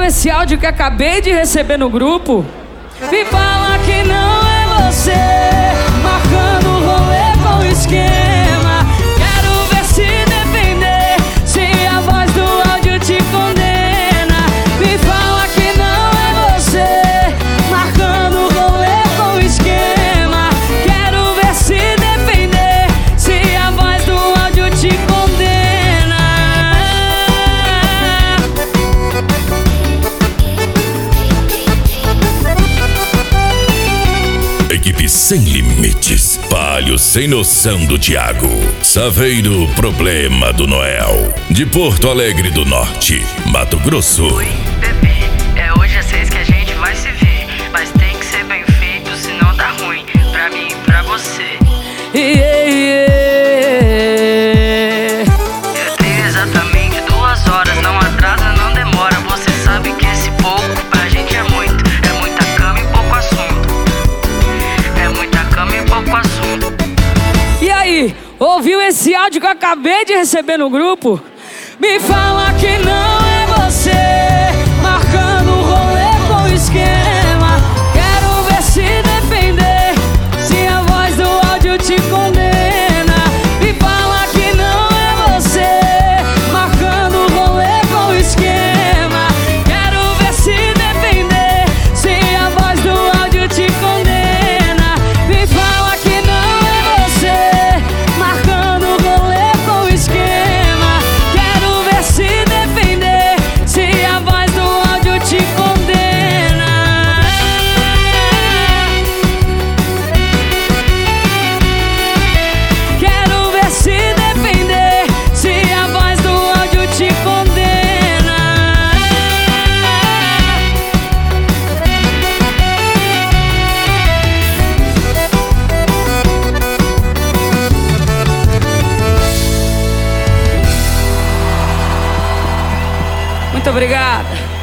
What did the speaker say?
esse áudio que acabei de receber no grupo? Me fala que não é você, marcando o rolê com o esquema. Quero ver se defender, se a voz do áudio te condena. Me fala que não é você, marcando o rolê com o esquema. Quero ver se defender, se a voz do áudio te condena. Equipe Sem Limites, Palio Sem Noção do Thiago, Saveiro Problema do Noel, de Porto Alegre do Norte, Mato Grosso. Oi, bebê, é hoje às 6 que a gente vai se ver, mas tem que ser bem feito, senão dá ruim, pra mim e pra você. Eu tenho exatamente 2 horas, não atrasa, não demora. Você sabe que esse pouco pra gente é muito, é muita cama e pouco assunto. É muita cama e pouco assunto. E aí, ouviu esse áudio que eu acabei de receber no grupo? Me fala que não é você, marcando o rolê com o esquema. Quero ver se defender, se a voz do áudio te condena. Me fala que não é você, marcando o rolê com o esquema. Quero ver se defender, se a voz do áudio te condena. Me fala que não é você, marcando o rolê com o esquema. Quero ver se defender, se a voz do áudio te condena. Quero ver se defender, se a voz do áudio te condena. Muito obrigada.